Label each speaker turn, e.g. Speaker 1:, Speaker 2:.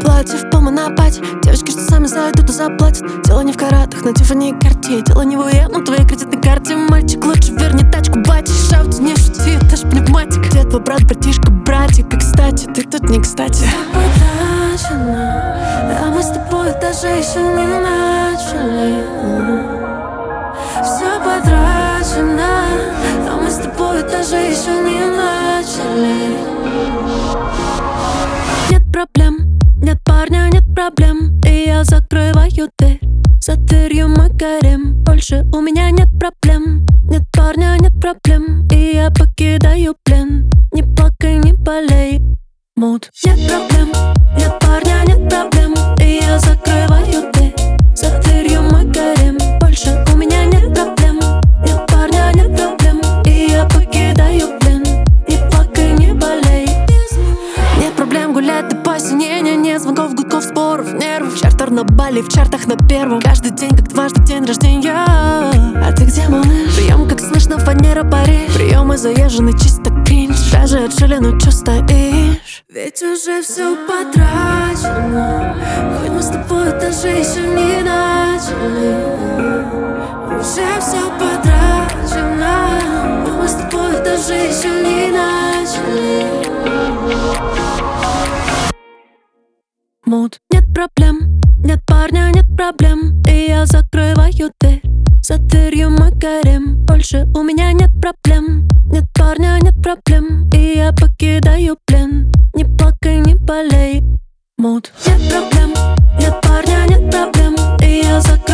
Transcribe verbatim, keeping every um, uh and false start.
Speaker 1: Платье в полмонопате, девочки, что сами зайдут и заплатят. Дело не в каратах, на Тиффани и Картье. Дело не в УЕ, на твоей кредитной карте. Мальчик, лучше верни тачку, батя. Шаут, не шути, это ж пневматик. Где твой брат, братишка, братик? И кстати, ты тут не кстати.
Speaker 2: Потрачено, а мы с тобой даже еще не начали. Все потрачено, а мы с тобой даже еще не начали.
Speaker 1: Нет проблем, нет парня, нет проблем. И я закрываю дверь, за дверью мой гарем. Больше у меня нет проблем, нет парня, нет проблем. И я покидаю плен, не плакай, не болей. Мод. Нет проблем, нет парня, нет проблем. И я закрываю дверь, за дверью мой гарем. Больше у меня нет проблем, нет парня, нет проблем. И я покидаю плен, не плакай, не болей. Нет проблем гулять до посинения, нет звонков, гудков, споров, нервов. Чартер на Бали, в чартах на первом. Каждый день, как дважды день рождения. А ты где, малыш? Прием, как слышно, фанера Париж. Приемы заезжены, чисто кринж. Даже отшили, ну чё стоишь?
Speaker 2: Ведь уже все потрачено, хоть мы с тобой даже еще не начали. Уже все потрачено, хоть мы с тобой даже еще не начали.
Speaker 1: Мод. Нет проблем, нет парня, нет проблем. И я закрываю дверь, за дверью мой гарем. Больше у меня нет проблем, нет парня, нет проблем. И я покидаю плен, не плакай, не болей. Мод. Нет проблем, нет парня, нет проблем. И я закрываю